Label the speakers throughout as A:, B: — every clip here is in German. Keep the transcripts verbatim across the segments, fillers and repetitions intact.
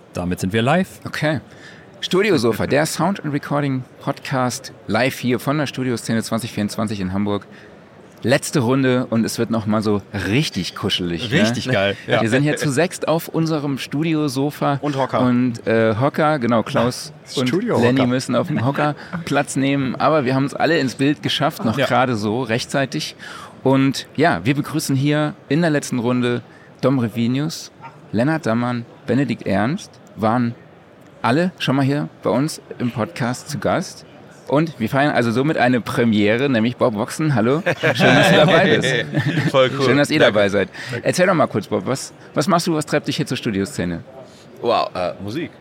A: Damit sind wir live.
B: Okay. Studiosofa, der Sound and Recording Podcast, live hier von der Studioszene zwanzig vierundzwanzig in Hamburg. Letzte Runde und es wird nochmal so richtig kuschelig.
A: Richtig
B: ne?
A: geil. Ja.
B: Wir sind hier zu sechst auf unserem Studiosofa.
C: Und Hocker.
B: Und äh, Hocker, genau, Klaus und Lenny müssen auf dem Hocker Platz nehmen. Aber wir haben uns alle ins Bild geschafft, noch
A: ja.
B: gerade so, rechtzeitig. Und ja, wir begrüßen hier in der letzten Runde Dom Revinius, Lennart Dammann, Benedikt Ernst, waren alle schon mal hier bei uns im Podcast zu Gast. Und wir feiern also somit eine Premiere, nämlich Bob Voxen. Hallo, schön, dass du dabei bist.
D: Voll cool.
B: Schön, dass ihr
D: Danke.
B: dabei seid. Erzähl doch mal kurz, Bob, was, was machst du, was treibt dich hier zur Studioszene?
D: Wow, äh, Musik.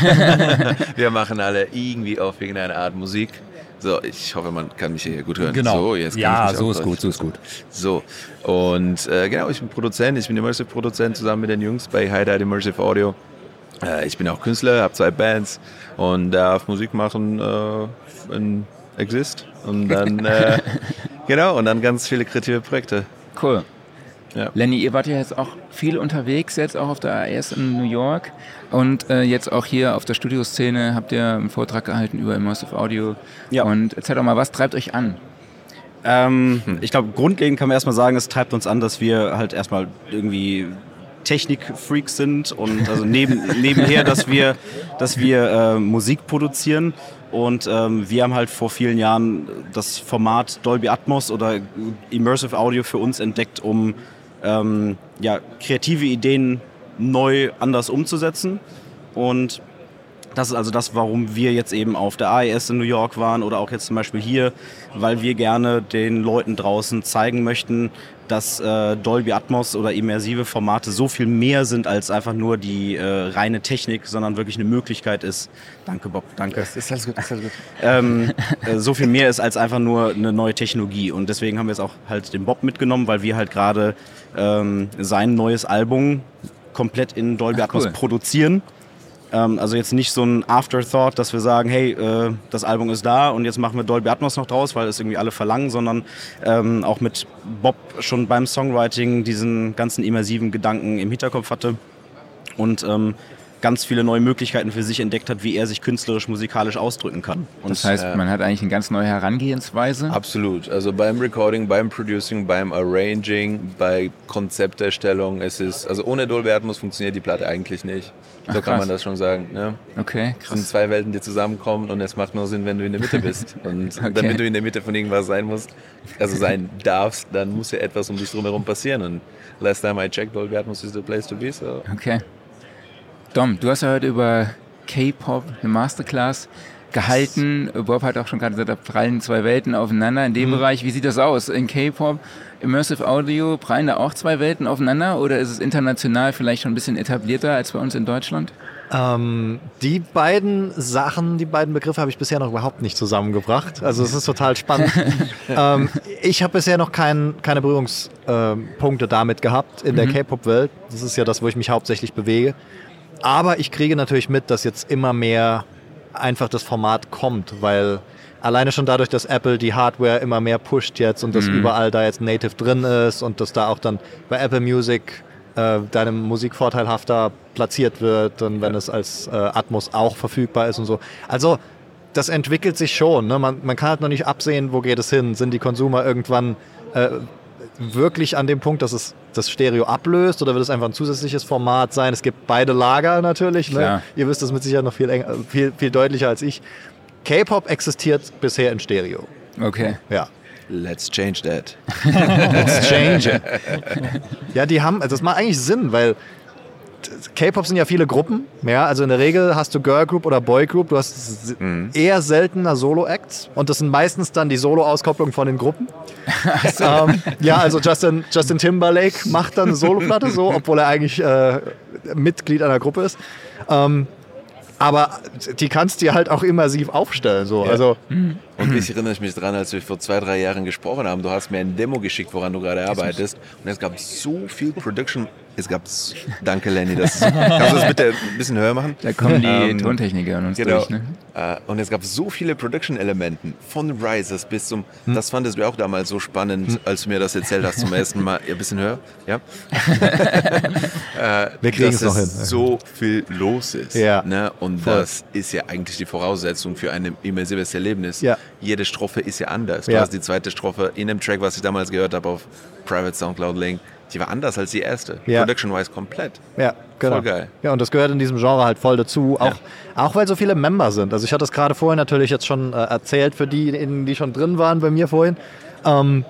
D: Wir machen alle irgendwie auf irgendeine Art Musik. So, ich hoffe, man kann mich hier gut hören.
A: Genau.
D: So, jetzt kann
A: ja,
D: ich mich
A: so
D: auch
A: ist gut, so ist gut.
D: So, und äh, genau, ich bin Produzent, ich bin Immersive-Produzent zusammen mit den Jungs bei Hi Dad Immersive Audio. Äh, ich bin auch Künstler, habe zwei Bands und darf Musik machen äh, in Exist und dann, äh, genau, und dann ganz viele kreative Projekte.
B: Cool.
D: Ja.
B: Lenny, ihr wart ja jetzt auch viel unterwegs, jetzt auch auf der A S in New York und äh, jetzt auch hier auf der Studioszene habt ihr einen Vortrag gehalten über Immersive Audio.
C: Ja.
B: Und erzähl doch mal, was treibt euch an?
C: Ähm, ich glaube, grundlegend kann man erstmal sagen, es treibt uns an, dass wir halt erstmal irgendwie Technik-Freaks sind und also neben, nebenher, dass wir, dass wir äh, Musik produzieren. Und ähm, wir haben halt vor vielen Jahren das Format Dolby Atmos oder Immersive Audio für uns entdeckt, um ähm, ja, kreative Ideen neu anders umzusetzen. Und das ist also das, warum wir jetzt eben auf der A E S in New York waren oder auch jetzt zum Beispiel hier, weil wir gerne den Leuten draußen zeigen möchten, dass äh, Dolby Atmos oder immersive Formate so viel mehr sind als einfach nur die äh, reine Technik, sondern wirklich eine Möglichkeit ist. Danke, Bob, danke.
B: Das ist alles gut, das ist alles gut.
C: ähm, äh, so viel mehr ist als einfach nur eine neue Technologie. Und deswegen haben wir jetzt auch halt den Bob mitgenommen, weil wir halt gerade ähm, sein neues Album komplett in Dolby
B: Ach,
C: Atmos
B: cool.
C: produzieren. Ähm, also jetzt nicht so ein Afterthought, dass wir sagen, hey, äh, das Album ist da und jetzt machen wir Dolby Atmos noch draus, weil es irgendwie alle verlangen, sondern ähm, auch mit Bob schon beim Songwriting diesen ganzen immersiven Gedanken im Hinterkopf hatte und ähm, ganz viele neue Möglichkeiten für sich entdeckt hat, wie er sich künstlerisch, musikalisch ausdrücken kann. Und
B: Das heißt, man hat eigentlich eine ganz neue Herangehensweise.
D: Absolut. Also beim Recording, beim Producing, beim Arranging, bei Konzepterstellung, es ist, also ohne Dolby Atmos funktioniert die Platte eigentlich nicht. So
B: Ach,
D: kann
B: krass.
D: man das schon sagen. Ne?
B: Okay,
D: Es sind
B: krass.
D: zwei Welten, die zusammenkommen und es macht nur Sinn, wenn du in der Mitte bist. Und
B: Okay.
D: damit du in der Mitte von irgendwas sein musst, also sein darfst, dann muss ja etwas um dich drumherum passieren. Und last time I checked, Dolby Atmos is the place to be. So.
B: Okay. Dom, du hast ja heute über K-Pop eine Masterclass gehalten. Bob hat auch schon gerade gesagt, da prallen zwei Welten aufeinander in dem
D: Mhm.
B: Bereich. Wie sieht das aus? In K-Pop, Immersive Audio, prallen da auch zwei Welten aufeinander oder ist es international vielleicht schon ein bisschen etablierter als bei uns in Deutschland?
E: Ähm, die beiden Sachen, die beiden Begriffe habe ich bisher noch überhaupt nicht zusammengebracht. Also es ist total spannend. ähm, ich habe bisher noch kein, keine Berührungspunkte damit gehabt in der
B: Mhm.
E: K-Pop-Welt. Das ist ja das, wo ich mich hauptsächlich bewege. Aber ich kriege natürlich mit, dass jetzt immer mehr einfach das Format kommt, weil alleine schon dadurch, dass Apple die Hardware immer mehr pusht jetzt und dass
B: Mhm.
E: überall da jetzt Native drin ist und dass da auch dann bei Apple Music äh, deine Musik vorteilhafter platziert wird und wenn es als äh, Atmos auch verfügbar ist und so. Also das entwickelt sich schon. Ne? Man, man kann halt noch nicht absehen, wo geht es hin. Sind die Consumer irgendwann äh, wirklich an dem Punkt, dass es das Stereo ablöst oder wird es einfach ein zusätzliches Format sein? Es gibt beide Lager natürlich. Ne?
B: Klar.
E: Ihr wisst das mit Sicherheit noch viel, enger, viel, viel deutlicher als ich. K-Pop existiert bisher in Stereo.
B: Okay.
E: Ja.
D: Let's change that.
E: Let's change it. Ja, die haben, also das macht eigentlich Sinn, weil K-Pop sind ja viele Gruppen. Ja, also in der Regel hast du Girl Group oder Boy Group. Du hast
D: Mhm.
E: eher seltener Solo-Acts und das sind meistens dann die Solo-Auskopplungen von den Gruppen. ähm, ja, also Justin, Justin Timberlake macht dann eine Solo-Platte so, obwohl er eigentlich äh, Mitglied einer Gruppe ist. Ähm, aber die kannst du dir halt auch immersiv aufstellen. So.
D: Ja.
E: Also,
D: Und ich erinnere mich dran, als wir vor zwei, drei Jahren gesprochen haben, du hast mir ein Demo geschickt, woran du gerade arbeitest. Und es gab so viel Production es gab, danke Lenny, das ist, kannst du das bitte ein bisschen höher machen?
B: Da kommen die
D: Ähm,
B: Tontechniker an uns
D: Genau.
B: durch. Ne?
D: Äh, Und es gab so viele Production-Elementen, von Rises bis zum, hm. das fandest du auch damals so spannend, hm. als du mir das erzählt hast zum ersten Mal. Ja, ein bisschen höher, ja? äh,
E: Wir kriegen es noch hin.
D: So viel los ist.
E: Ja.
D: Ne? Und
E: Voll.
D: das ist ja eigentlich die Voraussetzung für ein immersives Erlebnis.
E: Ja.
D: Jede Strophe ist ja anders. Du
E: Ja.
D: hast die zweite Strophe in dem Track, was ich damals gehört habe auf Private Soundcloud Link, die war anders als die erste.
E: Ja.
D: Production-wise komplett.
E: Ja, genau.
D: Voll geil.
E: Ja, und das gehört in diesem Genre halt voll dazu, auch,
D: Ja.
E: auch weil so viele Member sind. Also ich hatte es gerade vorhin natürlich jetzt schon äh, erzählt, für die, die schon drin waren bei mir vorhin. Ähm,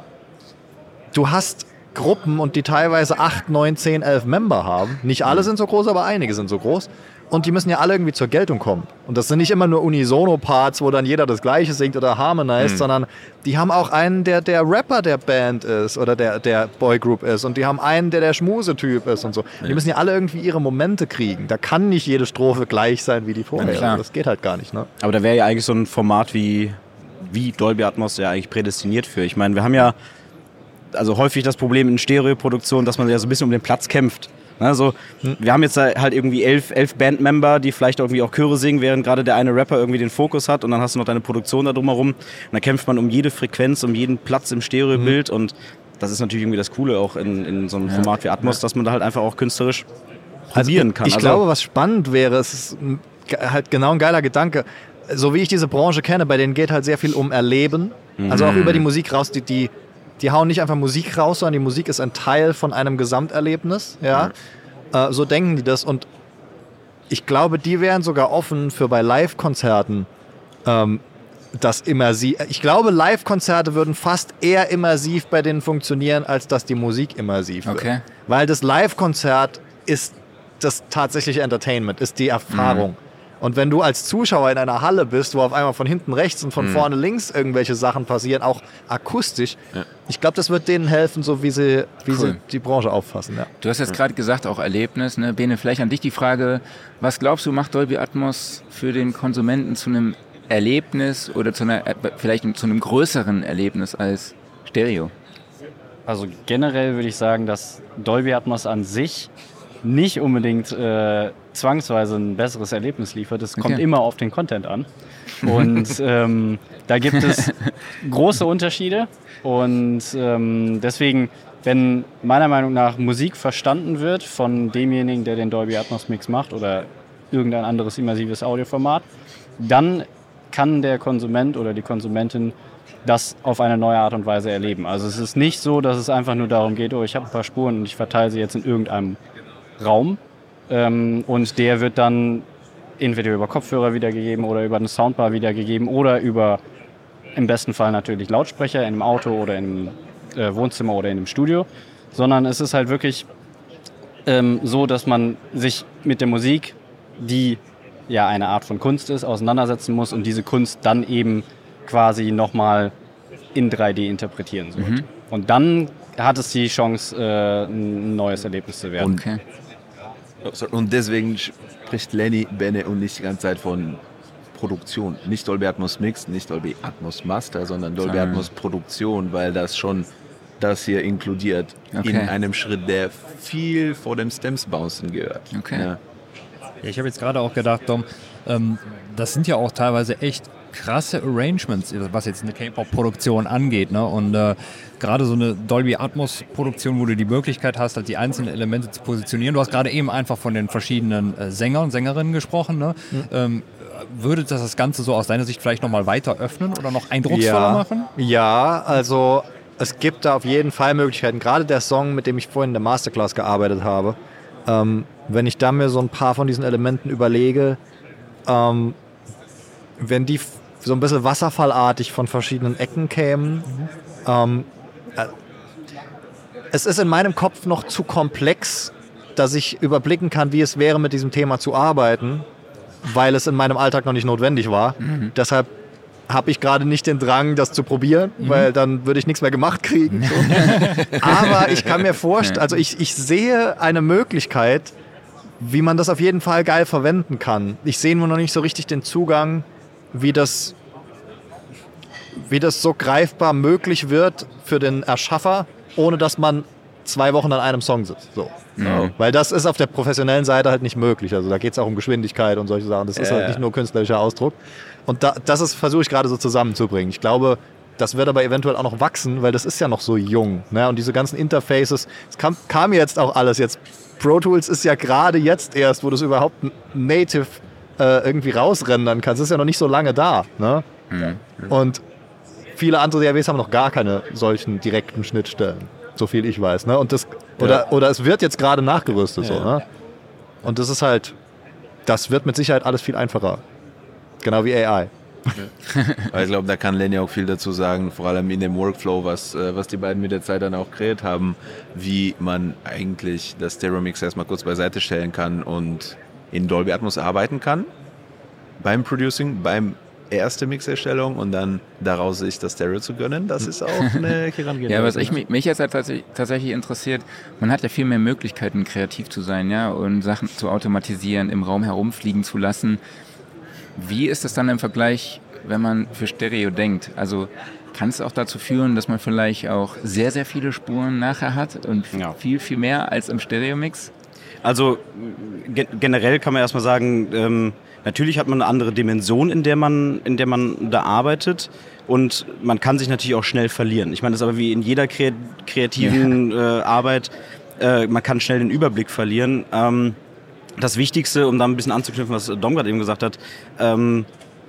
E: du hast Gruppen und die teilweise acht, neun, zehn, elf Member haben. Nicht alle sind so groß, aber einige sind so groß. Und die müssen ja alle irgendwie zur Geltung kommen. Und das sind nicht immer nur Unisono-Parts, wo dann jeder das Gleiche singt oder harmonized, mhm. sondern die haben auch einen, der der Rapper der Band ist oder der, der Boygroup ist. Und die haben einen, der der Schmusetyp ist und so. Ja. Die müssen ja alle irgendwie ihre Momente kriegen. Da kann nicht jede Strophe gleich sein wie die vorher.
B: Ja,
E: das geht halt gar nicht. Ne?
C: Aber da wäre ja eigentlich so ein Format wie, wie Dolby Atmos ja eigentlich prädestiniert für. Ich meine, wir haben ja also häufig das Problem in Stereoproduktion, dass man ja so ein bisschen um den Platz kämpft. Also, wir haben jetzt halt irgendwie elf, elf Bandmember, die vielleicht irgendwie auch Chöre singen, während gerade der eine Rapper irgendwie den Fokus hat und dann hast du noch deine Produktion da drumherum. Und dann kämpft man um jede Frequenz, um jeden Platz im Stereobild mhm. und das ist natürlich irgendwie das Coole auch in, in so einem ja. Format wie Atmos, dass man da halt einfach auch künsterisch probieren
E: also,
C: kann.
E: Ich
C: also,
E: glaube, was spannend wäre, es ist halt genau ein geiler Gedanke, so wie ich diese Branche kenne, bei denen geht halt sehr viel um Erleben, mhm. also auch über die Musik raus, die, die Die hauen nicht einfach Musik raus, sondern die Musik ist ein Teil von einem Gesamterlebnis. Ja? Ja. Äh, so denken die das. Und ich glaube, die wären sogar offen für bei Live-Konzerten ähm, das immersiv. Ich glaube, Live-Konzerte würden fast eher immersiv bei denen funktionieren, als dass die Musik immersiv wird.
B: Okay.
E: Weil das Live-Konzert ist das tatsächliche Entertainment, ist die Erfahrung. Mhm. Und wenn du als Zuschauer in einer Halle bist, wo auf einmal von hinten rechts und von mhm. vorne links irgendwelche Sachen passieren, auch akustisch, ja. ich glaube, das wird denen helfen, so wie sie, wie cool. sie die Branche auffassen. Ja.
B: Du hast jetzt gerade gesagt, auch Erlebnis. Ne? Bene, vielleicht an dich die Frage, was glaubst du, macht Dolby Atmos für den Konsumenten zu einem Erlebnis oder zu einer, vielleicht zu einem größeren Erlebnis als Stereo?
A: Also generell würde ich sagen, dass Dolby Atmos an sich nicht unbedingt äh, zwangsweise ein besseres Erlebnis liefert. Es kommt okay. immer auf den Content an. Und ähm, da gibt es große Unterschiede. Und ähm, deswegen, wenn meiner Meinung nach Musik verstanden wird von demjenigen, der den Dolby Atmos Mix macht oder irgendein anderes immersives Audioformat, dann kann der Konsument oder die Konsumentin das auf eine neue Art und Weise erleben. Also es ist nicht so, dass es einfach nur darum geht, oh, ich habe ein paar Spuren und ich verteile sie jetzt in irgendeinem Raum ähm, und der wird dann entweder über Kopfhörer wiedergegeben oder über eine Soundbar wiedergegeben oder über im besten Fall natürlich Lautsprecher in einem Auto oder im äh, Wohnzimmer oder in einem Studio, sondern es ist halt wirklich ähm, so, dass man sich mit der Musik, die ja eine Art von Kunst ist, auseinandersetzen muss und diese Kunst dann eben quasi nochmal in drei D interpretieren sollte. Mhm. Und dann hat es die Chance, äh, ein neues Erlebnis zu werden.
B: Okay.
D: Und deswegen spricht Lenny, Bene und nicht die ganze Zeit von Produktion. Nicht Dolby Atmos Mix, nicht Dolby Atmos Master, sondern Dolby ah. Atmos Produktion, weil das schon das hier inkludiert okay. in einem Schritt, der viel vor dem Stems Bouncen gehört.
B: Okay.
F: Ja. Ja, ich habe jetzt gerade auch gedacht, Dom, ähm, das sind ja auch teilweise echt krasse Arrangements, was jetzt eine K-Pop-Produktion angeht. Ne? Und äh, gerade so eine Dolby Atmos-Produktion, wo du die Möglichkeit hast, halt die einzelnen Elemente zu positionieren. Du hast gerade eben einfach von den verschiedenen äh, Sängern und Sängerinnen gesprochen. Ne? Mhm. Ähm, würde das das Ganze so aus deiner Sicht vielleicht nochmal weiter öffnen oder noch eindrucksvoller
E: ja.
F: machen?
E: Ja, also es gibt da auf jeden Fall Möglichkeiten. Gerade der Song, mit dem ich vorhin in der Masterclass gearbeitet habe, ähm, wenn ich da mir so ein paar von diesen Elementen überlege, ähm, wenn die so ein bisschen wasserfallartig von verschiedenen Ecken kämen. Mhm. Ähm, äh, es ist in meinem Kopf noch zu komplex, dass ich überblicken kann, wie es wäre, mit diesem Thema zu arbeiten, weil es in meinem Alltag noch nicht notwendig war. Mhm. Deshalb habe ich gerade nicht den Drang, das zu probieren, mhm. weil dann würde ich nichts mehr gemacht kriegen. So. Aber ich kann mir vorstellen, also ich, ich sehe eine Möglichkeit, wie man das auf jeden Fall geil verwenden kann. Ich sehe nur noch nicht so richtig den Zugang, wie das, wie das so greifbar möglich wird für den Erschaffer, ohne dass man zwei Wochen an einem Song sitzt. So.
B: Mhm.
E: Weil das ist auf der professionellen Seite halt nicht möglich. Also da geht es auch um Geschwindigkeit und solche Sachen. Das ist
D: Ja,
E: halt
D: ja.
E: nicht nur künstlerischer Ausdruck. Und da, das ist, versuche ich gerade so zusammenzubringen. Ich glaube, das wird aber eventuell auch noch wachsen, weil das ist ja noch so jung. Ne? Und diese ganzen Interfaces, es kam, kam jetzt auch alles jetzt. Pro Tools ist ja gerade jetzt erst, wo du es überhaupt native äh, irgendwie rausrendern kannst. Das ist ja noch nicht so lange da. Ne?
B: Mhm.
E: Und viele andere D A Ws haben noch gar keine solchen direkten Schnittstellen, so viel ich weiß. Ne? Und das, oder,
D: Ja.
E: oder es wird jetzt gerade nachgerüstet.
C: Ja.
E: So, ne? Und das ist halt, das wird mit Sicherheit alles viel einfacher. Genau wie A I.
D: Weil ich glaube, da kann Lenny auch viel dazu sagen, vor allem in dem Workflow, was, äh, was die beiden mit der Zeit dann auch kreiert haben, wie man eigentlich das Stereo-Mix erstmal kurz beiseite stellen kann und in Dolby Atmos arbeiten kann beim Producing, beim erste Mixerstellung und dann daraus sich das Stereo zu gönnen, das ist auch eine Herangehensweise.
B: Ja, was ich, mich mich jetzt halt tatsächlich, tatsächlich interessiert, man hat ja viel mehr Möglichkeiten, kreativ zu sein, ja, und Sachen zu automatisieren, im Raum herumfliegen zu lassen. Wie ist das dann im Vergleich, wenn man für Stereo denkt? Also kann es auch dazu führen, dass man vielleicht auch sehr, sehr viele Spuren nachher hat und
C: Ja.
B: viel, viel mehr als im Stereo-Mix?
C: Also ge- generell kann man erstmal sagen, ähm, natürlich hat man eine andere Dimension, in der man, in der man da arbeitet und man kann sich natürlich auch schnell verlieren. Ich meine, das ist aber wie in jeder kre- kreativen äh, Arbeit, äh, man kann schnell den Überblick verlieren. Ähm, das Wichtigste, um da ein bisschen anzuknüpfen, was Dom gerade eben gesagt hat, ähm,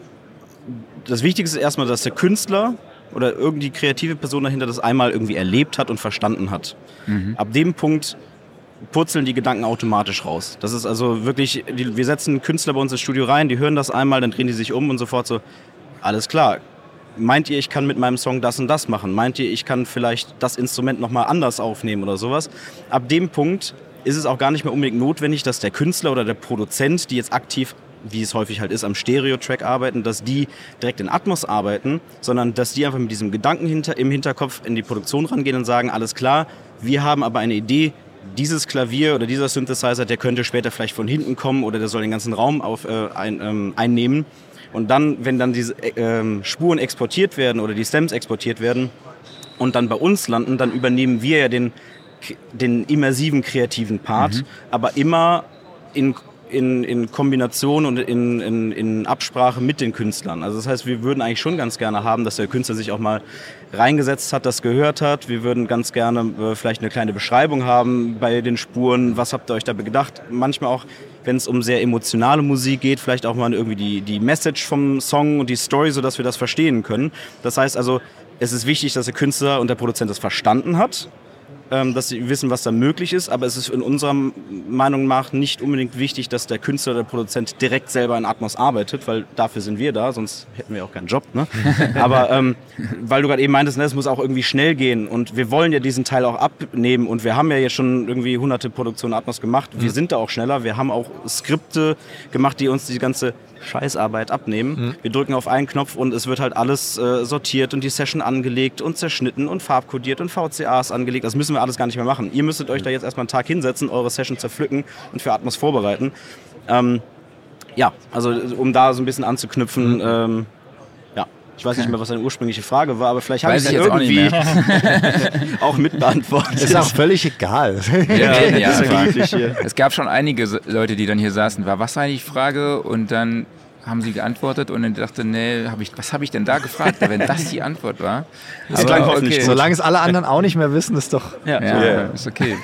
C: das Wichtigste ist erstmal, dass der Künstler oder irgendwie kreative Person dahinter das einmal irgendwie erlebt hat und verstanden hat.
B: Mhm.
C: Ab dem Punkt purzeln die Gedanken automatisch raus. Das ist also wirklich, die, wir setzen Künstler bei uns ins Studio rein, die hören das einmal, dann drehen die sich um und sofort so, alles klar. Meint ihr, ich kann mit meinem Song das und das machen? Meint ihr, ich kann vielleicht das Instrument nochmal anders aufnehmen oder sowas? Ab dem Punkt ist es auch gar nicht mehr unbedingt notwendig, dass der Künstler oder der Produzent, die jetzt aktiv, wie es häufig halt ist, am Stereo-Track arbeiten, dass die direkt in Atmos arbeiten, sondern dass die einfach mit diesem Gedanken hinter, im Hinterkopf in die Produktion rangehen und sagen, alles klar, wir haben aber eine Idee, dieses Klavier oder dieser Synthesizer, der könnte später vielleicht von hinten kommen oder der soll den ganzen Raum auf, äh, ein, ähm, einnehmen. Und dann, wenn dann diese äh, Spuren exportiert werden oder die Stems exportiert werden und dann bei uns landen, dann übernehmen wir ja den, den immersiven kreativen Part, mhm. aber immer in In, in Kombination und in, in, in Absprache mit den Künstlern. Also das heißt, wir würden eigentlich schon ganz gerne haben, dass der Künstler sich auch mal reingesetzt hat, das gehört hat. Wir würden ganz gerne äh, vielleicht eine kleine Beschreibung haben bei den Spuren. Was habt ihr euch dabei gedacht? Manchmal auch, wenn es um sehr emotionale Musik geht, vielleicht auch mal irgendwie die, die Message vom Song und die Story, sodass wir das verstehen können. Das heißt also, es ist wichtig, dass der Künstler und der Produzent das verstanden hat, dass sie wissen, was da möglich ist, aber es ist in unserer Meinung nach nicht unbedingt wichtig, dass der Künstler oder der Produzent direkt selber in Atmos arbeitet, weil dafür sind wir da, sonst hätten wir auch keinen Job. Ne? Aber ähm, weil du gerade eben meintest, ne, es muss auch irgendwie schnell gehen und wir wollen ja diesen Teil auch abnehmen und wir haben ja jetzt schon irgendwie hunderte Produktionen Atmos gemacht, wir mhm. sind da auch schneller, wir haben auch Skripte gemacht, die uns die ganze Scheißarbeit abnehmen. Mhm. Wir drücken auf einen Knopf und es wird halt alles äh, sortiert und die Session angelegt und zerschnitten und farbkodiert und V C As angelegt. Das müssen wir alles gar nicht mehr machen. Ihr müsstet euch da jetzt erstmal einen Tag hinsetzen, eure Session zerpflücken und für Atmos vorbereiten. Ähm, ja, also um da so ein bisschen anzuknüpfen, mhm. ähm, ja, ich weiß nicht mehr, was deine ursprüngliche Frage war, aber vielleicht habe ich es irgendwie auch, auch mit beantwortet.
E: Ist auch völlig egal.
B: Ja, ja,
C: ja,
B: ja. Es gab schon einige Leute, die dann hier saßen, war, was war eigentlich die Frage? Und dann haben sie geantwortet und dann dachte, nee, hab ich, was habe ich denn da gefragt, wenn das die Antwort war?
C: Das klang hoffentlich gut.
E: Solange es alle anderen auch nicht mehr wissen, ist doch...
C: Ja,
B: ja,
C: ja.
B: ist okay.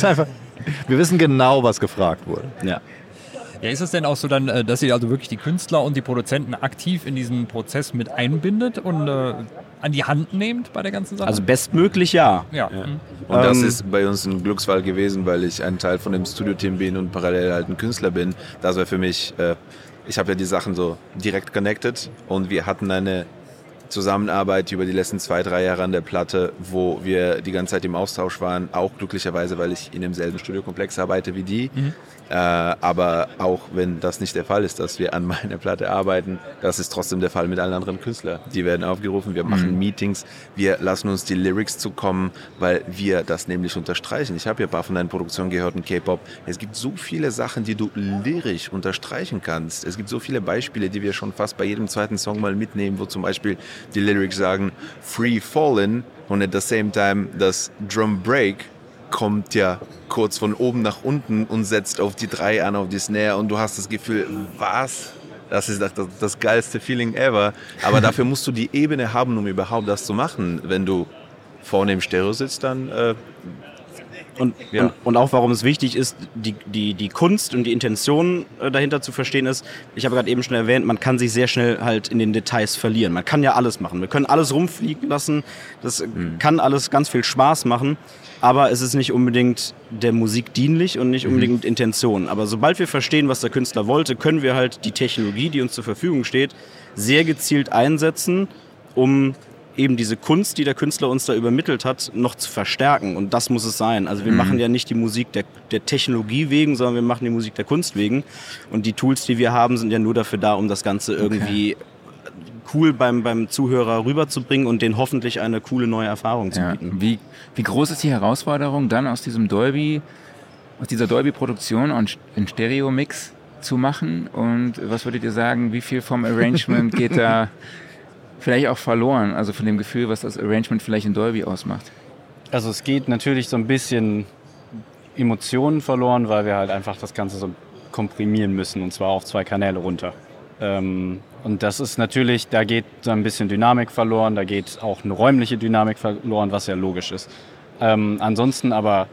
E: Wir wissen genau, was gefragt wurde.
C: Ja.
F: Ja, ist es denn auch so dann, dass ihr also wirklich die Künstler und die Produzenten aktiv in diesen Prozess mit einbindet und äh, an die Hand nehmt bei der ganzen Sache?
C: Also bestmöglich ja.
F: Ja.
C: ja.
D: Und das
C: ähm,
D: ist bei uns ein Glücksfall gewesen, weil ich ein Teil von dem Studio-Team bin und parallel halt ein Künstler bin. Das war für mich, äh, ich habe ja die Sachen so direkt connected und wir hatten eine Zusammenarbeit über die letzten zwei, drei Jahre an der Platte, wo wir die ganze Zeit im Austausch waren, auch glücklicherweise, weil ich in demselben Studiokomplex arbeite wie die. Mhm. Äh, aber auch wenn das nicht der Fall ist, dass wir an meiner Platte arbeiten, das ist trotzdem der Fall mit allen anderen Künstlern. Die werden aufgerufen, wir machen mhm. Meetings, wir lassen uns die Lyrics zukommen, weil wir das nämlich unterstreichen. Ich habe ja ein paar von deinen Produktionen gehört in K-Pop. Es gibt so viele Sachen, die du lyrisch unterstreichen kannst. Es gibt so viele Beispiele, die wir schon fast bei jedem zweiten Song mal mitnehmen, wo zum Beispiel die Lyrics sagen Free Fallin' und at the same time das Drum Break kommt ja kurz von oben nach unten und setzt auf die drei an, auf die Snare und du hast das Gefühl, was? Das ist das, das geilste Feeling ever. Aber dafür musst du die Ebene haben, um überhaupt das zu machen. Wenn du vorne im Stereo sitzt, dann... Äh,
C: Und, ja. und, und auch warum es wichtig ist, die, die, die Kunst und die Intention äh, dahinter zu verstehen ist, ich habe gerade eben schon erwähnt, man kann sich sehr schnell halt in den Details verlieren. Man kann ja alles machen. Wir können alles rumfliegen lassen, das mhm. kann alles ganz viel Spaß machen, aber es ist nicht unbedingt der Musik dienlich und nicht mhm. unbedingt Intention. Aber sobald wir verstehen, was der Künstler wollte, können wir halt die Technologie, die uns zur Verfügung steht, sehr gezielt einsetzen, um eben diese Kunst, die der Künstler uns da übermittelt hat, noch zu verstärken. Und das muss es sein. Also wir mhm. machen ja nicht die Musik der, der Technologie wegen, sondern wir machen die Musik der Kunst wegen. Und die Tools, die wir haben, sind ja nur dafür da, um das Ganze irgendwie okay. cool beim, beim Zuhörer rüberzubringen und denen hoffentlich eine coole neue Erfahrung zu
B: ja.
C: bieten.
B: Wie, wie groß ist die Herausforderung, dann aus diesem Dolby, aus dieser Dolby-Produktion einen Stereo-Mix zu machen? Und was würdet ihr sagen, wie viel vom Arrangement geht da vielleicht auch verloren, also von dem Gefühl, was das Arrangement vielleicht in Dolby ausmacht?
A: Also es geht natürlich so ein bisschen Emotionen verloren, weil wir halt einfach das Ganze so komprimieren müssen, und zwar auf zwei Kanäle runter. Ähm, und das ist natürlich, da geht so ein bisschen Dynamik verloren, da geht auch eine räumliche Dynamik verloren, was ja logisch ist. Ähm, ansonsten aber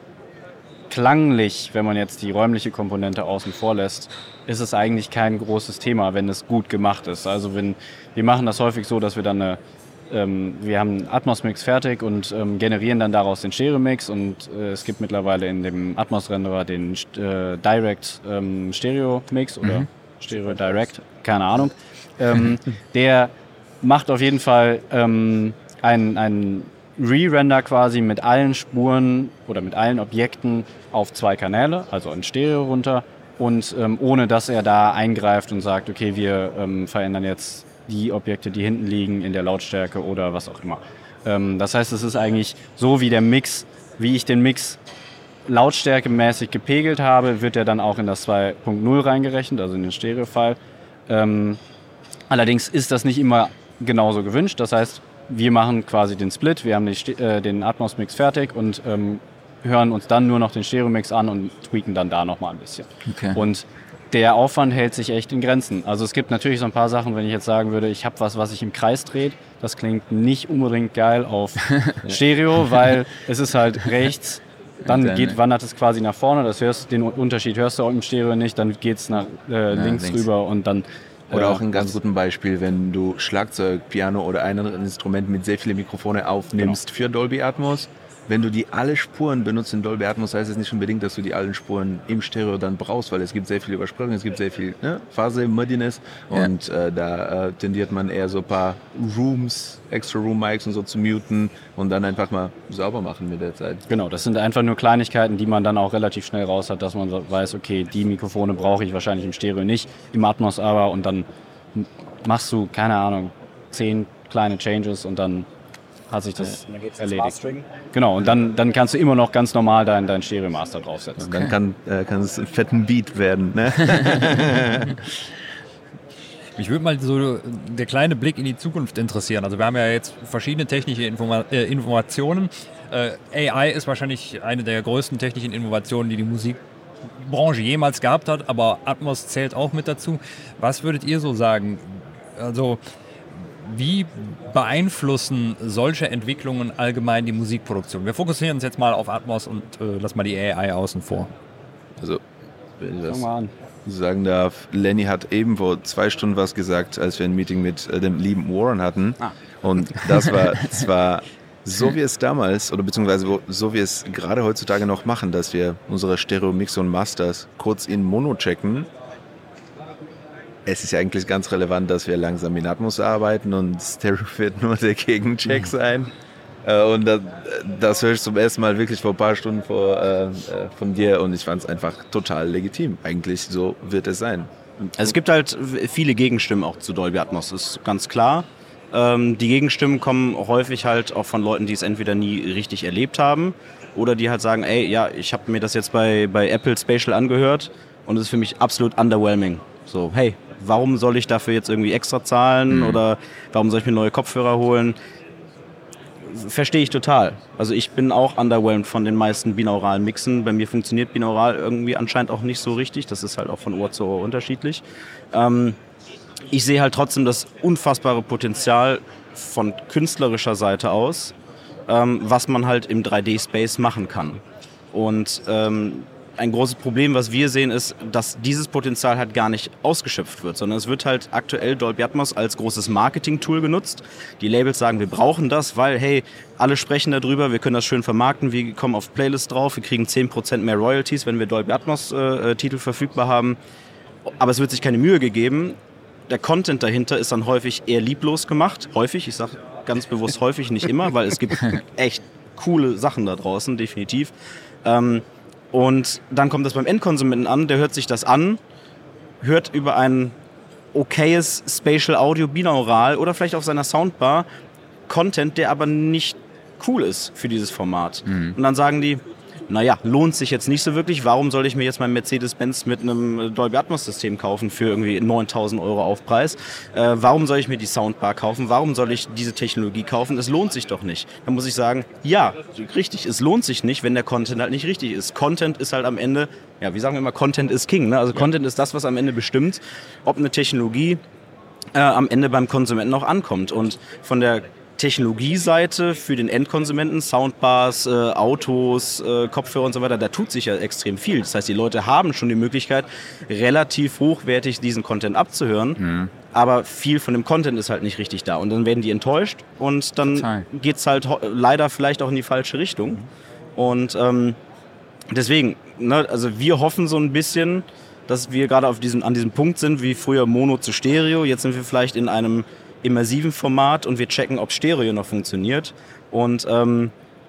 A: klanglich, wenn man jetzt die räumliche Komponente außen vor lässt, ist es eigentlich kein großes Thema, wenn es gut gemacht ist. Also wenn, wir machen das häufig so, dass wir dann eine, ähm, wir haben einen Atmos-Mix fertig und ähm, generieren dann daraus den Stereo-Mix, und äh, es gibt mittlerweile in dem Atmos-Renderer den äh, Direct ähm, Stereo-Mix oder mhm. Stereo Direct, keine Ahnung. Ähm, der macht auf jeden Fall ähm, einen, einen Re-Render quasi mit allen Spuren oder mit allen Objekten auf zwei Kanäle, also in Stereo runter, und ähm, ohne dass er da eingreift und sagt, okay, wir ähm, verändern jetzt die Objekte, die hinten liegen, in der Lautstärke oder was auch immer. Ähm, das heißt, es ist eigentlich so, wie der Mix, wie ich den Mix lautstärkemäßig gepegelt habe, wird er dann auch in das zwei Punkt null reingerechnet, also in den Stereo-File. Ähm, allerdings ist das nicht immer genauso gewünscht, das heißt, wir machen quasi den Split, wir haben die, äh, den Atmos-Mix fertig und ähm, hören uns dann nur noch den Stereo-Mix an und tweaken dann da nochmal ein bisschen. Okay. Und der Aufwand hält sich echt in Grenzen. Also es gibt natürlich so ein paar Sachen, wenn ich jetzt sagen würde, ich habe was, was sich im Kreis dreht, das klingt nicht unbedingt geil auf Stereo, weil es ist halt rechts, dann geht, wandert es quasi nach vorne, das hörst, den Unterschied hörst du auch im Stereo nicht, dann geht es nach äh, ja, links, links rüber und dann...
D: Oder auch ein ganz gutes Beispiel, wenn du Schlagzeug, Piano oder ein anderes Instrument mit sehr vielen Mikrofone aufnimmst genau. für Dolby Atmos. Wenn du die alle Spuren benutzt in Dolby Atmos, heißt es nicht unbedingt, dass du die allen Spuren im Stereo dann brauchst, weil es gibt sehr viel Übersprechung, es gibt sehr viel ne, Phase, Muddiness ja. und äh, da äh, tendiert man eher so ein paar Rooms, extra Room Mics und so zu muten und dann einfach mal sauber machen mit der Zeit.
A: Genau, das sind einfach nur Kleinigkeiten, die man dann auch relativ schnell raus hat, dass man weiß, okay, die Mikrofone brauche ich wahrscheinlich im Stereo nicht, im Atmos aber, und dann machst du, keine Ahnung, zehn kleine Changes und dann hat sich das ja, erledigt. Genau, und dann, dann kannst du immer noch ganz normal deinen dein Stereo-Master draufsetzen.
D: Okay. Dann kann, äh, kann es einen fetten Beat werden. Ne?
F: Mich würde mal so der kleine Blick in die Zukunft interessieren. Also wir haben ja jetzt verschiedene technische Informa- äh, Innovationen. Äh, A I ist wahrscheinlich eine der größten technischen Innovationen, die die Musikbranche jemals gehabt hat, aber Atmos zählt auch mit dazu. Was würdet ihr so sagen? Also wie beeinflussen solche Entwicklungen allgemein die Musikproduktion? Wir fokussieren uns jetzt mal auf Atmos und äh, lassen mal die A I außen vor.
D: Also, wenn ich das sagen darf, Lenny hat eben vor zwei Stunden was gesagt, als wir ein Meeting mit äh, dem lieben Warren hatten. Ah. Und das war zwar so, wie es damals, oder beziehungsweise so, wie es gerade heutzutage noch machen, dass wir unsere Stereo-Mix und Masters kurz in Mono checken. Es ist ja eigentlich ganz relevant, dass wir langsam in Atmos arbeiten und Stereo wird nur der Gegencheck sein. Mhm. Und das, das höre ich zum ersten Mal wirklich vor ein paar Stunden vor, äh, von dir und ich fand es einfach total legitim. Eigentlich so wird es sein.
C: Also es gibt halt viele Gegenstimmen auch zu Dolby Atmos, ist ganz klar. Ähm, die Gegenstimmen kommen häufig halt auch von Leuten, die es entweder nie richtig erlebt haben oder die halt sagen, ey, ja, ich habe mir das jetzt bei, bei Apple Spatial angehört und es ist für mich absolut underwhelming. So, hey, warum soll ich dafür jetzt irgendwie extra zahlen mhm. oder warum soll ich mir neue Kopfhörer holen? verstehe ich total. Also ich bin auch underwhelmed von den meisten binauralen Mixen. Bei mir funktioniert binaural irgendwie anscheinend auch nicht so richtig. Das ist halt auch von Ohr zu Ohr unterschiedlich. Ähm, ich sehe halt trotzdem das unfassbare Potenzial von künstlerischer Seite aus, ähm, was man halt im drei D-Space machen kann. Und ähm, ein großes Problem, was wir sehen, ist, dass dieses Potenzial halt gar nicht ausgeschöpft wird, sondern es wird halt aktuell Dolby Atmos als großes Marketing-Tool genutzt. Die Labels sagen, wir brauchen das, weil, hey, alle sprechen darüber, wir können das schön vermarkten, wir kommen auf Playlists drauf, wir kriegen zehn Prozent mehr Royalties, wenn wir Dolby Atmos-Titel äh, verfügbar haben. Aber es wird sich keine Mühe gegeben. Der Content dahinter ist dann häufig eher lieblos gemacht. Häufig, ich sage ganz bewusst häufig, nicht immer, weil es gibt echt coole Sachen da draußen, definitiv. Ähm, Und dann kommt das beim Endkonsumenten an, der hört sich das an, hört über ein okayes Spatial Audio binaural oder vielleicht auf seiner Soundbar Content, der aber nicht cool ist für dieses Format. Mhm. Und dann sagen die, naja, lohnt sich jetzt nicht so wirklich, warum soll ich mir jetzt mein Mercedes-Benz mit einem Dolby Atmos-System kaufen für irgendwie neuntausend Euro Aufpreis? Äh, warum soll ich mir die Soundbar kaufen? Warum soll ich diese Technologie kaufen? Es lohnt sich doch nicht. Dann muss ich sagen, ja, richtig, es lohnt sich nicht, wenn der Content halt nicht richtig ist. Content ist halt am Ende, ja, wie sagen wir immer, Content ist King. Ne? Also ja. Content ist das, was am Ende bestimmt, ob eine Technologie äh, am Ende beim Konsumenten auch ankommt. Und von der Technologieseite für den Endkonsumenten, Soundbars, äh, Autos, äh, Kopfhörer und so weiter, da tut sich ja extrem viel. Das heißt, die Leute haben schon die Möglichkeit, relativ hochwertig diesen Content abzuhören, mhm. aber viel von dem Content ist halt nicht richtig da. Und dann werden die enttäuscht und dann geht es halt ho- leider vielleicht auch in die falsche Richtung. Und ähm, deswegen, ne, also wir hoffen so ein bisschen, dass wir gerade auf diesem, an diesem Punkt sind, wie früher Mono zu Stereo. Jetzt sind wir vielleicht in einem immersiven Format und wir checken, ob Stereo noch funktioniert. Und ähm,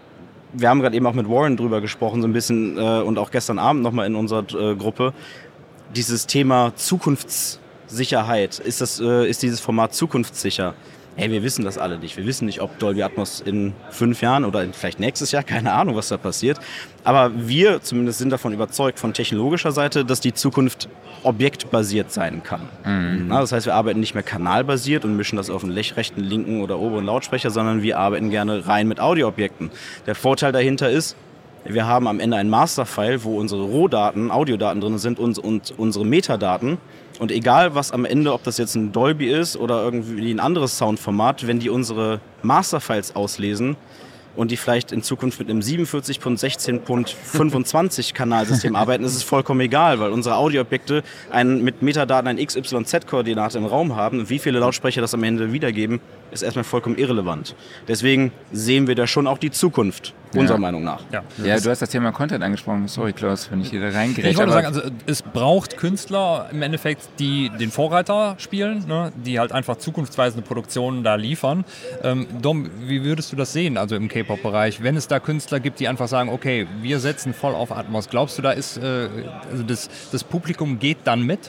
C: wir haben gerade eben auch mit Warren drüber gesprochen, so ein bisschen, äh, und auch gestern Abend nochmal in unserer äh, Gruppe, dieses Thema Zukunftssicherheit. Ist, das, äh, ist dieses Format zukunftssicher? Hey, wir wissen das alle nicht. Wir wissen nicht, ob Dolby Atmos in fünf Jahren oder in vielleicht nächstes Jahr, keine Ahnung, was da passiert. Aber wir zumindest sind davon überzeugt, von technologischer Seite, dass die Zukunft objektbasiert sein kann. Mhm. Na, das heißt, wir arbeiten nicht mehr kanalbasiert und mischen das auf einen rechten, linken oder oberen Lautsprecher, sondern wir arbeiten gerne rein mit Audioobjekten. Der Vorteil dahinter ist, wir haben am Ende einen Masterfile, wo unsere Rohdaten, Audiodaten drin sind und, und unsere Metadaten. Und egal, was am Ende, ob das jetzt ein Dolby ist oder irgendwie ein anderes Soundformat, wenn die unsere Masterfiles auslesen und die vielleicht in Zukunft mit einem siebenundvierzig Punkt sechzehn Punkt fünfundzwanzig Kanalsystem arbeiten, ist es vollkommen egal, weil unsere Audioobjekte einen, mit Metadaten ein X Y Z-Koordinate im Raum haben. Und wie viele Lautsprecher das am Ende wiedergeben, ist erstmal vollkommen irrelevant. Deswegen sehen wir da schon auch die Zukunft, ja. unserer Meinung nach.
B: Ja, ja, du hast das Thema Content angesprochen. Sorry, Klaus, wenn ich hier da reingerätsche.
F: Ich wollte sagen, also es braucht Künstler im Endeffekt, die den Vorreiter spielen, ne? Die halt einfach zukunftsweisende Produktionen da liefern. Ähm, Dom, wie würdest du das sehen, also im K-Pop-Bereich, wenn es da Künstler gibt, die einfach sagen, okay, wir setzen voll auf Atmos. Glaubst du, da ist, äh, also das, das Publikum geht dann mit?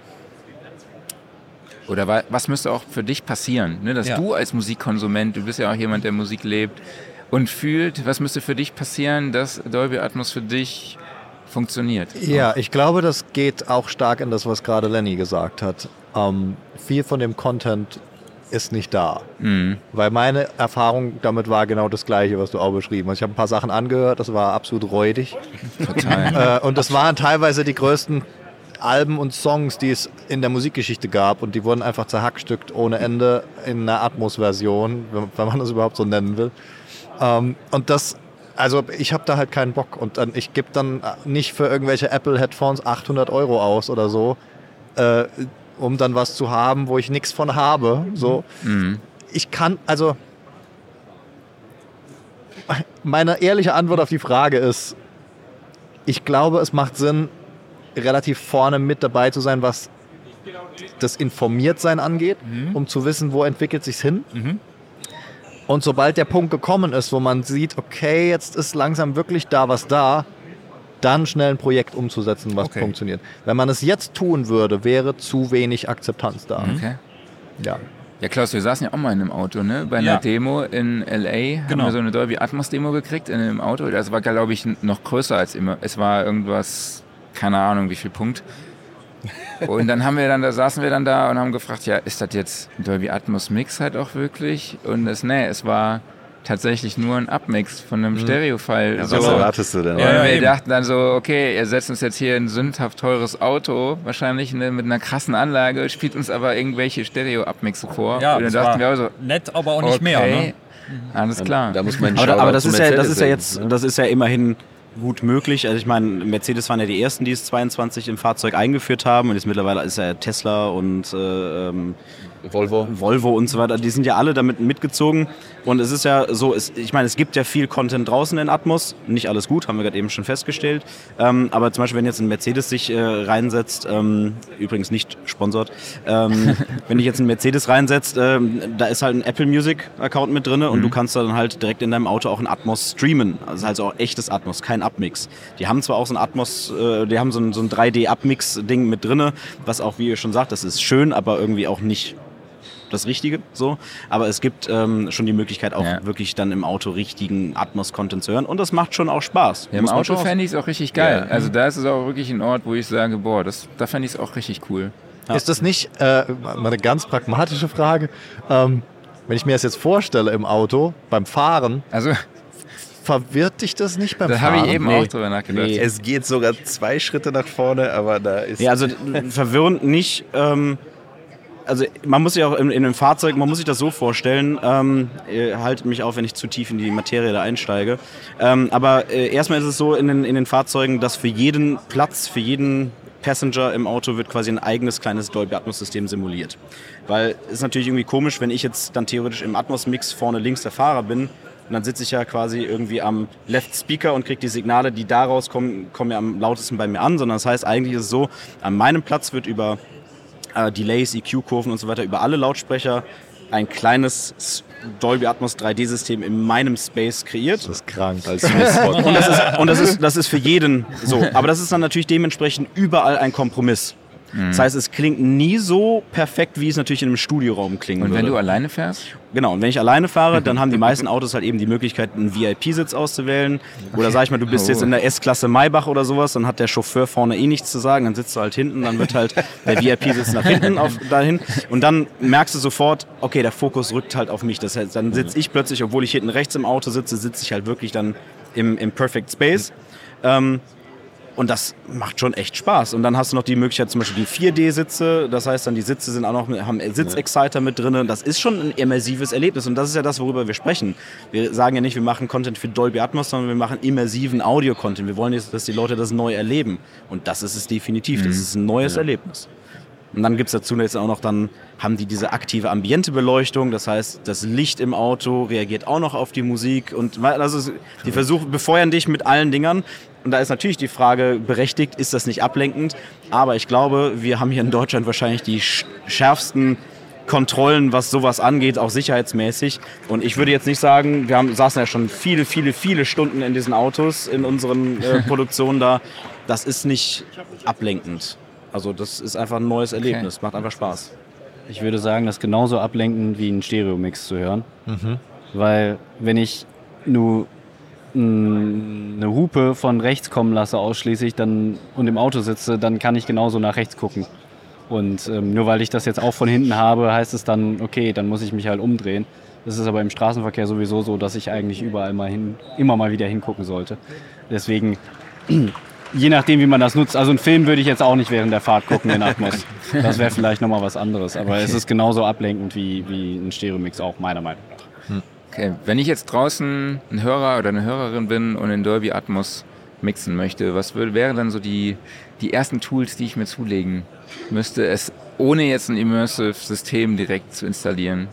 B: Oder was müsste auch für dich passieren, ne? Dass ja. du als Musikkonsument, du bist ja auch jemand, der Musik lebt und fühlt, was müsste für dich passieren, dass Dolby Atmos für dich funktioniert?
E: Ja, ich glaube, das geht auch stark in das, was gerade Lenny gesagt hat. Ähm, viel von dem Content ist nicht da. Mhm. Weil meine Erfahrung damit war genau das Gleiche, was du auch beschrieben hast. Ich habe ein paar Sachen angehört, das war absolut räudig. Total. äh, und das waren teilweise die größten Alben und Songs, die es in der Musikgeschichte gab, und die wurden einfach zerhackstückt ohne Ende in einer Atmos-Version, wenn man das überhaupt so nennen will. Ähm, und das, also ich habe da halt keinen Bock, und dann, ich gebe dann nicht für irgendwelche Apple-Headphones achthundert Euro aus oder so, äh, um dann was zu haben, wo ich nichts von habe. So. Mhm. Ich kann, also meine ehrliche Antwort auf die Frage ist, ich glaube, es macht Sinn, relativ vorne mit dabei zu sein, was das Informiertsein angeht, mhm. um zu wissen, wo entwickelt sich's hin. Mhm. Und sobald der Punkt gekommen ist, wo man sieht, okay, jetzt ist langsam wirklich da was da, dann schnell ein Projekt umzusetzen, was okay. funktioniert. Wenn man es jetzt tun würde, wäre zu wenig Akzeptanz da.
B: Okay.
E: Ja.
B: Ja, Klaus, wir saßen ja auch mal in einem Auto, ne? Bei einer ja. Demo in L A genau. haben wir so eine Dolby Atmos Demo gekriegt in einem Auto. Das war, glaube ich, noch größer als immer. Es war irgendwas, keine Ahnung, wie viel Punkt. Und dann haben wir dann, da saßen wir dann da und haben gefragt, ja, ist das jetzt ein Dolby Atmos Mix halt auch wirklich? Und es, nee, es war tatsächlich nur ein Upmix von einem Stereo-File.
D: Ja,
B: so.
D: was erwartest du denn?
B: Ja,
F: Ja,
B: wir
F: eben.
B: dachten dann so, okay, er setzt uns jetzt hier ein sündhaft teures Auto, wahrscheinlich ne, mit einer krassen Anlage, spielt uns aber irgendwelche Stereo-Upmixe vor.
F: Ja,
B: und dann
F: das
B: dachten
F: war
B: wir auch so,
F: nett, aber auch nicht
B: okay,
F: mehr. Ne?
B: alles klar.
D: Da muss man
C: Aber,
D: Shoutout
C: aber das,
D: zu
C: ist ja, das
D: Mercedes
C: ist ja
D: sehen,
C: jetzt,
D: ne?
C: das ist ja immerhin gut möglich. Also ich meine, Mercedes waren ja die ersten, die es zweiundzwanzig im Fahrzeug eingeführt haben und jetzt mittlerweile ist ja Tesla und äh, ähm,
D: Volvo.
C: Volvo und so weiter, die sind ja alle damit mitgezogen und es ist ja so, es, ich meine, es gibt ja viel Content draußen in Atmos, nicht alles gut, haben wir gerade eben schon festgestellt, ähm, aber zum Beispiel, wenn jetzt ein Mercedes sich äh, reinsetzt, ähm, übrigens nicht sponsort, ähm, wenn dich jetzt ein Mercedes reinsetzt, ähm, da ist halt ein Apple Music Account mit drin und mhm. du kannst dann halt direkt in deinem Auto auch ein Atmos streamen, also halt auch echtes Atmos, kein Upmix. Die haben zwar auch so ein Atmos, äh, die haben so ein, so ein drei D Upmix Ding mit drin, was auch, wie ihr schon sagt, das ist schön, aber irgendwie auch nicht das Richtige, so. Aber es gibt ähm, schon die Möglichkeit, auch
B: ja.
C: wirklich dann im Auto richtigen Atmos-Content zu hören. Und das macht schon auch Spaß.
B: Ja, im
C: Muss man
B: Auto
C: schon
B: fände ich es auch richtig geil.
D: Ja.
B: Also da ist es auch wirklich ein Ort, wo ich sage, boah, das, da fände ich es auch richtig cool.
C: Ja.
E: Ist das nicht, äh, mal eine ganz pragmatische Frage, ähm, wenn ich mir das jetzt vorstelle im Auto, beim Fahren,
B: Also
E: verwirrt dich das nicht beim
B: da
E: Fahren?
B: habe ich eben
C: Nee.
B: auch drüber nachgedacht.
C: Nee.
D: Es geht sogar zwei Schritte nach vorne, aber da ist...
C: Ja, also verwirrend nicht. Ähm, also man muss sich auch in, in einem Fahrzeug, man muss sich das so vorstellen, ähm, ihr haltet mich auf, wenn ich zu tief in die Materie da einsteige, ähm, aber äh, erstmal ist es so in den, in den Fahrzeugen, dass für jeden Platz, für jeden Passenger im Auto wird quasi ein eigenes kleines Dolby Atmos System simuliert. Weil es ist natürlich irgendwie komisch, wenn ich jetzt dann theoretisch im Atmos Mix vorne links der Fahrer bin und dann sitze ich ja quasi irgendwie am Left Speaker und kriege die Signale, die daraus kommen, kommen ja am lautesten bei mir an, sondern das heißt eigentlich ist es so, an meinem Platz wird über äh, Delays, E Q-Kurven und so weiter, über alle Lautsprecher ein kleines Dolby Atmos drei D System in meinem Space kreiert.
E: Das ist krank.
D: als Smooth-Spot.
C: Und, das ist, und das, ist, das ist für jeden so. Aber das ist dann natürlich dementsprechend überall ein Kompromiss. Das heißt, es klingt nie so perfekt, wie es natürlich in einem Studioraum klingen
B: Und
C: würde.
B: wenn du alleine fährst?
C: Genau, und wenn ich alleine fahre, dann haben die meisten Autos halt eben die Möglichkeit, einen V I P-Sitz auszuwählen. Oder sag ich mal, du bist
B: Oh.
C: jetzt in der S-Klasse Maybach oder sowas, dann hat der Chauffeur vorne eh nichts zu sagen, dann sitzt du halt hinten, dann wird halt der V I P-Sitz nach hinten auf, dahin. Und dann merkst du sofort, okay, der Fokus rückt halt auf mich. Das heißt, dann sitze ich plötzlich, obwohl ich hinten rechts im Auto sitze, sitze ich halt wirklich dann im, im Perfect Space. Ähm, Und das macht schon echt Spaß. Und dann hast du noch die Möglichkeit, zum Beispiel die vier D-Sitze. Das heißt dann, die Sitze sind auch noch mit, haben Sitzexciter mit drin. Das ist schon ein immersives Erlebnis. Und das ist ja das, worüber wir sprechen. Wir sagen ja nicht, wir machen Content für Dolby Atmos, sondern wir machen immersiven Audio-Content. Wir wollen jetzt, dass die Leute das neu erleben. Und das ist es definitiv. Das ist ein neues ja. Erlebnis. Und dann gibt es dazu jetzt auch noch, dann haben die diese aktive Ambiente-Beleuchtung, das heißt, das Licht im Auto reagiert auch noch auf die Musik und also die versuchen, befeuern dich mit allen Dingern. Und da ist natürlich die Frage berechtigt, ist das nicht ablenkend? Aber ich glaube, wir haben hier in Deutschland wahrscheinlich die schärfsten Kontrollen, was sowas angeht, auch sicherheitsmäßig. Und ich würde jetzt nicht sagen, wir haben, saßen ja schon viele, viele, viele Stunden in diesen Autos, in unseren äh, Produktionen da, das ist nicht ablenkend. Also das ist einfach ein neues Erlebnis, okay. Macht einfach Spaß.
A: Ich würde sagen, das ist genauso ablenkend wie einen Stereo-Mix zu hören. Mhm. Weil wenn ich nur eine Hupe von rechts kommen lasse ausschließlich dann, und im Auto sitze, dann kann ich genauso nach rechts gucken. Und ähm, nur weil ich das jetzt auch von hinten habe, heißt es dann, okay, dann muss ich mich halt umdrehen. Das ist aber im Straßenverkehr sowieso so, dass ich eigentlich überall mal hin, immer mal wieder hingucken sollte. Deswegen, je nachdem, wie man das nutzt. Also einen Film würde ich jetzt auch nicht während der Fahrt gucken in Atmos. Das wäre vielleicht nochmal was anderes. Aber okay. Es ist genauso ablenkend wie, wie ein Stereo-Mix auch, meiner Meinung nach. Hm.
B: Okay, wenn ich jetzt draußen ein Hörer oder eine Hörerin bin und in Dolby Atmos mixen möchte, was würde, wären dann so die, die ersten Tools, die ich mir zulegen müsste, es ohne jetzt ein Immersive-System direkt zu installieren?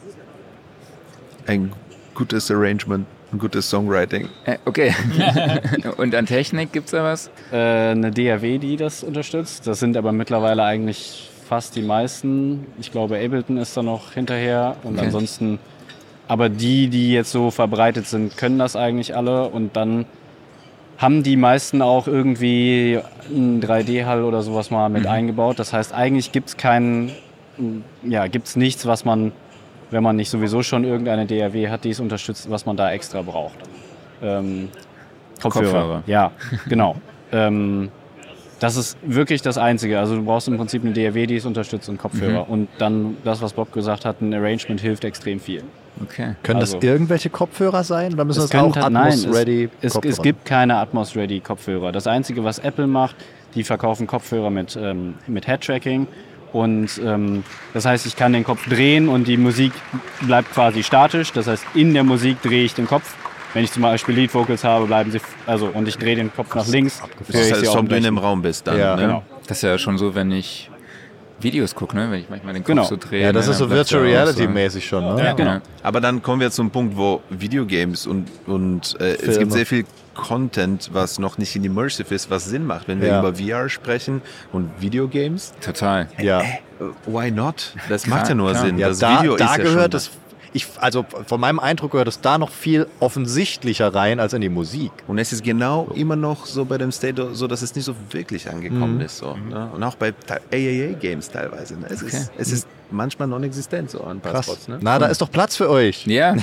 D: Ein gutes Arrangement, ein gutes Songwriting.
B: Äh, okay. Und an Technik gibt es da was?
A: Äh, eine D A W, die das unterstützt. Das sind aber mittlerweile eigentlich fast die meisten. Ich glaube, Ableton ist da noch hinterher. Und okay. ansonsten, aber die, die jetzt so verbreitet sind, können das eigentlich alle. Und dann haben die meisten auch irgendwie einen drei D-Hall oder sowas mal mit mhm. eingebaut. Das heißt, eigentlich gibt es keinen, ja, gibt's nichts, was man, wenn man nicht sowieso schon irgendeine D A W hat, die es unterstützt, was man da extra braucht. Ähm, Kopfhörer. Kopfhörer. Ja, genau. ähm, Das ist wirklich das Einzige. Also du brauchst im Prinzip eine D A W, die es unterstützt und Kopfhörer. Mhm. Und dann das, was Bob gesagt hat, ein Arrangement hilft extrem viel.
B: Okay.
E: Können
A: also,
E: das irgendwelche Kopfhörer sein? Oder müssen
A: das
E: das auch
A: Atmos-Ready es, es, es gibt keine Atmos-Ready Kopfhörer. Das Einzige, was Apple macht, die verkaufen Kopfhörer mit, ähm, mit Head-Tracking. Und ähm, das heißt, ich kann den Kopf drehen und die Musik bleibt quasi statisch. Das heißt, in der Musik drehe ich den Kopf. Wenn ich zum Beispiel Lead Vocals habe, bleiben sie, also und ich drehe den Kopf nach links.
D: Das ist halt, ob du in dem Raum bist dann.
B: Ja,
D: ne?
B: genau. Das ist ja schon so, wenn ich Videos gucke, ne? Wenn ich manchmal den Kopf
A: genau.
B: so drehe.
E: Ja, das
B: ne?
E: ist so Virtual Reality mäßig schon, ne?
A: Ja, genau.
D: Aber dann kommen wir zum Punkt, wo Videogames und, und äh, es gibt sehr viel Content, was noch nicht in Immersive ist, was Sinn macht, wenn wir ja. über V R sprechen und Videogames.
B: Total.
E: Ja.
D: Äh, why not? Das klar, macht ja nur klar. Sinn.
E: Ja,
D: das
E: da,
D: Video
E: da
D: ist ja
E: gehört
D: schon
E: das. Ich, also von meinem Eindruck gehört es da noch viel offensichtlicher rein als in die Musik.
D: Und es ist genau immer noch so bei dem State, so dass es nicht so wirklich angekommen mhm. ist. So, ne? Und auch bei A A A-Games teilweise. Ne? Es, okay. ist, es ist manchmal non-existent so an ein paar Spots. Ne?
E: Na, da ist doch Platz für euch.
B: Ja.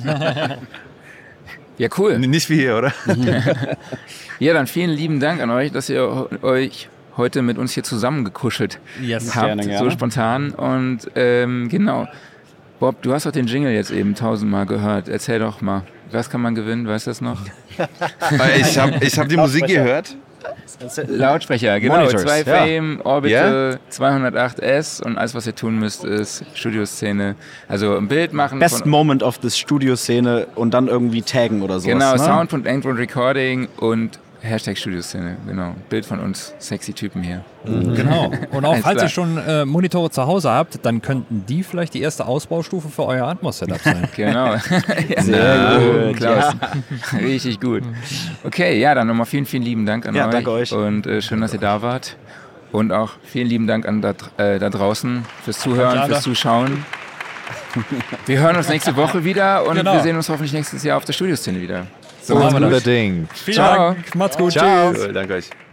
B: Ja, cool.
D: Nicht wie hier, oder?
B: Ja, dann vielen lieben Dank an euch, dass ihr euch heute mit uns hier zusammengekuschelt
F: yes.
B: habt,
A: gerne, gerne.
B: so spontan. Und ähm, genau. Bob, du hast doch den Jingle jetzt eben tausendmal gehört. Erzähl doch mal, was kann man gewinnen? Weißt du das noch?
D: ich habe ich hab die Musik gehört.
B: Lautsprecher, genau.
A: Monitors,
B: zwei Frame,
A: ja.
B: Orbital, yeah. zweihundertacht S und alles, was ihr tun müsst, ist Studioszene. Also ein Bild machen.
C: Best von, Moment of the Studioszene und dann irgendwie taggen oder sowas.
B: Genau,
C: ne?
B: Sound und Endround Recording und Hashtag Studioszene, genau. Bild von uns, sexy Typen hier.
F: Mhm. Genau. Und auch falls ihr schon äh, Monitore zu Hause habt, dann könnten die vielleicht die erste Ausbaustufe für euer Atmos-Setup sein.
B: Genau. Ja.
C: Sehr gut.
B: Klaus. Ja. Richtig gut. Okay, ja, dann nochmal vielen, vielen lieben Dank an
C: ja,
B: euch.
C: Danke euch.
B: Und äh, schön, dass ihr da wart. Und auch vielen lieben Dank an da, äh, da draußen fürs Zuhören, fürs Zuschauen. Wir hören uns nächste Woche wieder und
F: genau.
B: wir sehen uns hoffentlich nächstes Jahr auf der Studioszene wieder.
E: So, unbedingt.
F: Vielen
B: Ciao.
F: Dank. Macht's gut.
E: Ciao.
F: Tschüss.
D: Danke euch.